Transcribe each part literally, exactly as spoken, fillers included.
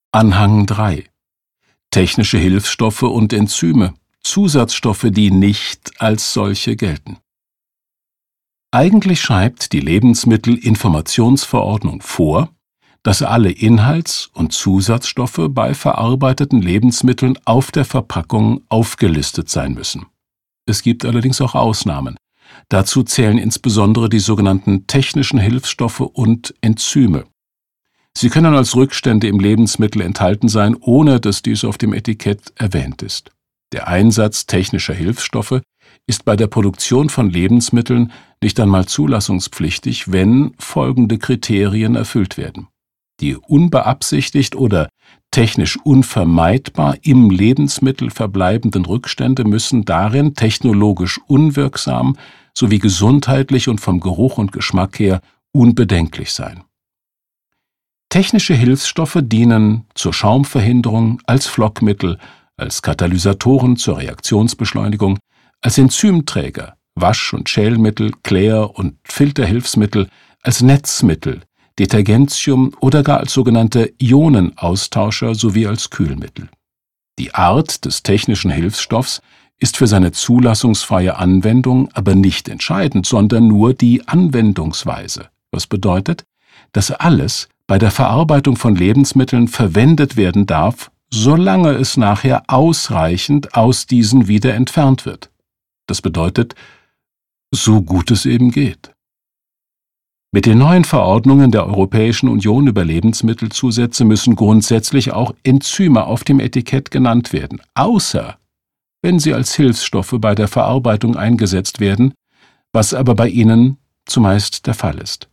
Anhang drei. Technische Hilfsstoffe und Enzyme, Zusatzstoffe, die nicht als solche gelten. Eigentlich schreibt die Lebensmittelinformationsverordnung vor, dass alle Inhalts- und Zusatzstoffe bei verarbeiteten Lebensmitteln auf der Verpackung aufgelistet sein müssen. Es gibt allerdings auch Ausnahmen. Dazu zählen insbesondere die sogenannten technischen Hilfsstoffe und Enzyme. Sie können als Rückstände im Lebensmittel enthalten sein, ohne dass dies auf dem Etikett erwähnt ist. Der Einsatz technischer Hilfsstoffe ist bei der Produktion von Lebensmitteln nicht einmal zulassungspflichtig, wenn folgende Kriterien erfüllt werden. Die unbeabsichtigt oder technisch unvermeidbar im Lebensmittel verbleibenden Rückstände müssen darin technologisch unwirksam sowie gesundheitlich und vom Geruch und Geschmack her unbedenklich sein. Technische Hilfsstoffe dienen zur Schaumverhinderung, als Flockmittel, als Katalysatoren zur Reaktionsbeschleunigung, als Enzymträger, Wasch- und Schälmittel, Klär- und Filterhilfsmittel, als Netzmittel, Detergentium oder gar als sogenannte Ionenaustauscher sowie als Kühlmittel. Die Art des technischen Hilfsstoffs ist für seine zulassungsfreie Anwendung aber nicht entscheidend, sondern nur die Anwendungsweise, was bedeutet, dass alles bei der Verarbeitung von Lebensmitteln verwendet werden darf, solange es nachher ausreichend aus diesen wieder entfernt wird. Das bedeutet, so gut es eben geht. Mit den neuen Verordnungen der Europäischen Union über Lebensmittelzusätze müssen grundsätzlich auch Enzyme auf dem Etikett genannt werden, außer wenn sie als Hilfsstoffe bei der Verarbeitung eingesetzt werden, was aber bei ihnen zumeist der Fall ist.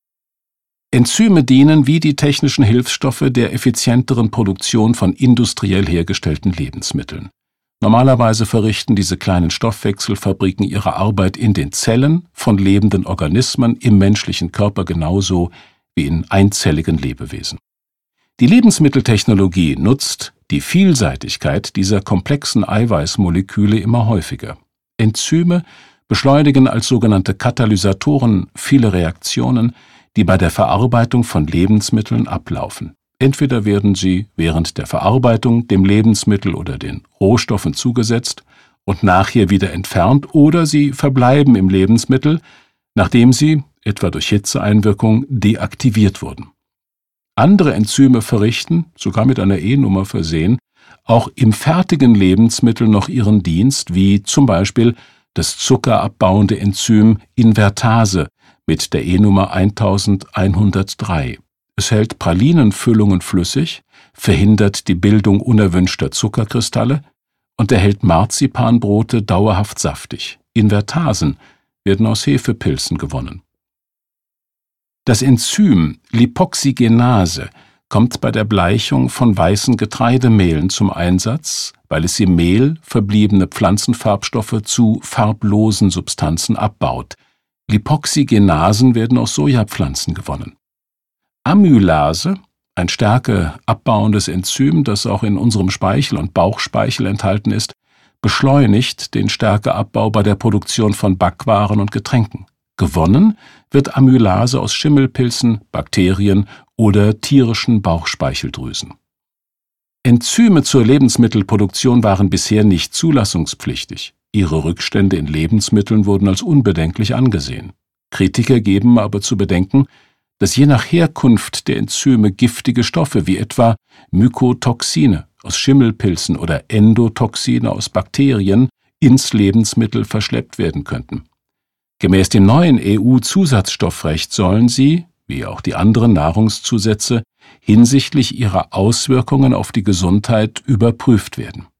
Enzyme dienen wie die technischen Hilfsstoffe der effizienteren Produktion von industriell hergestellten Lebensmitteln. Normalerweise verrichten diese kleinen Stoffwechselfabriken ihre Arbeit in den Zellen von lebenden Organismen im menschlichen Körper genauso wie in einzelligen Lebewesen. Die Lebensmitteltechnologie nutzt die Vielseitigkeit dieser komplexen Eiweißmoleküle immer häufiger. Enzyme beschleunigen als sogenannte Katalysatoren viele Reaktionen, die bei der Verarbeitung von Lebensmitteln ablaufen. Entweder werden sie während der Verarbeitung dem Lebensmittel oder den Rohstoffen zugesetzt und nachher wieder entfernt, oder sie verbleiben im Lebensmittel, nachdem sie, etwa durch Hitzeeinwirkung, deaktiviert wurden. Andere Enzyme verrichten, sogar mit einer E-Nummer versehen, auch im fertigen Lebensmittel noch ihren Dienst, wie zum Beispiel das zuckerabbauende Enzym Invertase mit der E-Nummer elfhundertdrei. Es hält Pralinenfüllungen flüssig, verhindert die Bildung unerwünschter Zuckerkristalle und erhält Marzipanbrote dauerhaft saftig. Invertasen werden aus Hefepilzen gewonnen. Das Enzym Lipoxygenase kommt bei der Bleichung von weißen Getreidemehlen zum Einsatz, weil es im Mehl verbliebene Pflanzenfarbstoffe zu farblosen Substanzen abbaut. Lipoxygenasen werden aus Sojapflanzen gewonnen. Amylase, ein stärkeabbauendes Enzym, das auch in unserem Speichel und Bauchspeichel enthalten ist, beschleunigt den Stärkeabbau bei der Produktion von Backwaren und Getränken. Gewonnen wird Amylase aus Schimmelpilzen, Bakterien oder tierischen Bauchspeicheldrüsen. Enzyme zur Lebensmittelproduktion waren bisher nicht zulassungspflichtig. Ihre Rückstände in Lebensmitteln wurden als unbedenklich angesehen. Kritiker geben aber zu bedenken, dass je nach Herkunft der Enzyme giftige Stoffe wie etwa Mykotoxine aus Schimmelpilzen oder Endotoxine aus Bakterien ins Lebensmittel verschleppt werden könnten. Gemäß dem neuen E U-Zusatzstoffrecht sollen sie, wie auch die anderen Nahrungszusätze, hinsichtlich ihrer Auswirkungen auf die Gesundheit überprüft werden.